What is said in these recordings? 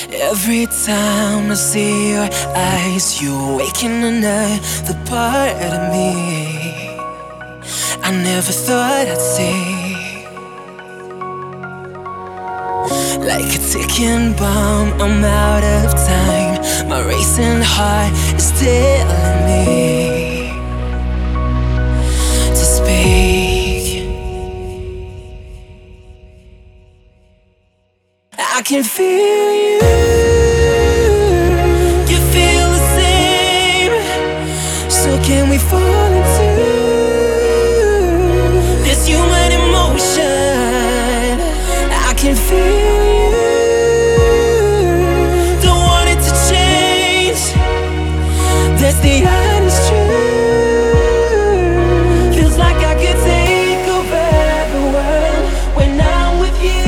Every time I see your eyes, you awaken another part of me I never thought I'd see. Like a ticking bomb, I'm out of time. My racing heart is telling me to speak. I can feel you. You feel the same. So can we fall into this human emotion? I can feel you. Don't want it to change. That's the honest truth. Feels like I could take over the world when I'm with you.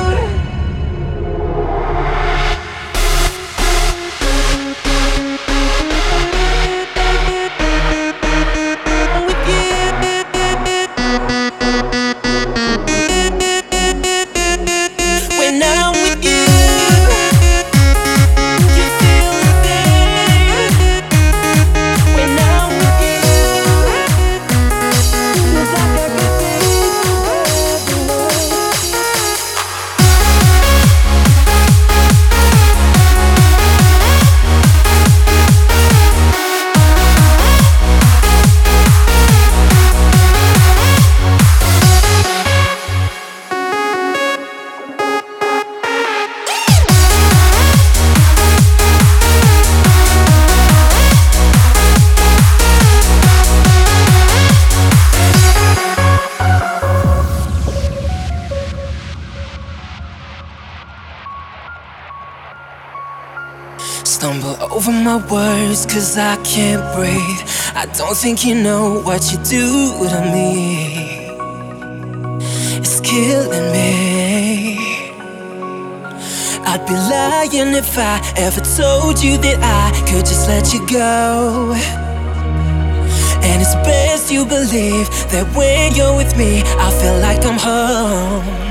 Stumble over my words cause I can't breathe. I don't think you know what you do to me. It's killing me. I'd be lying if I ever told you that I could just let you go. And it's best you believe that when you're with me I feel like I'm home.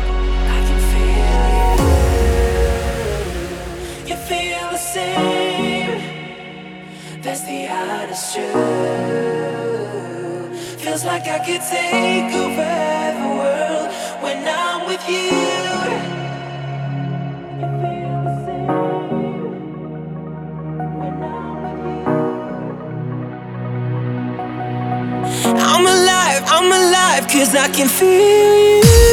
That's the honest truth. Feels like I could take over the world when I'm with you. You feel the same when I'm with you. I'm alive 'cause I can feel you.